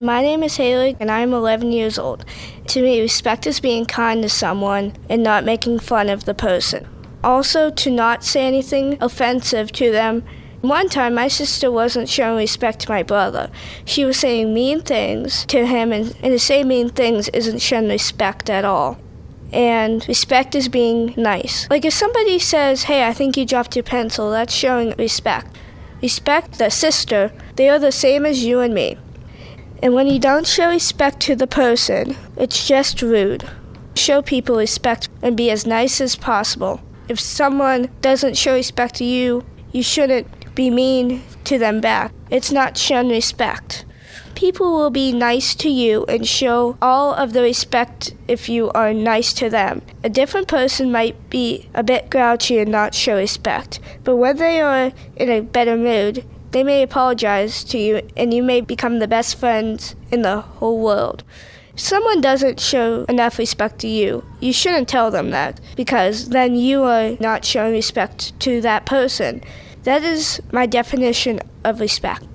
My name is Haley, and I'm 11 years old. To me, respect is being kind to someone and not making fun of the person. Also, to not say anything offensive to them. One time, my sister wasn't showing respect to my brother. She was saying mean things to him, and to say mean things isn't showing respect at all. And respect is being nice. Like if somebody says, hey, I think you dropped your pencil, that's showing respect. Respect the sister, they are the same as you and me. And when you don't show respect to the person, it's just rude. Show people respect and be as nice as possible. If someone doesn't show respect to you, you shouldn't be mean to them back. It's not showing respect. People will be nice to you and show all of the respect if you are nice to them. A different person might be a bit grouchy and not show respect, but when they are in a better mood, they may apologize to you and you may become the best friends in the whole world. If someone doesn't show enough respect to you, you shouldn't tell them that, because then you are not showing respect to that person. That is my definition of respect.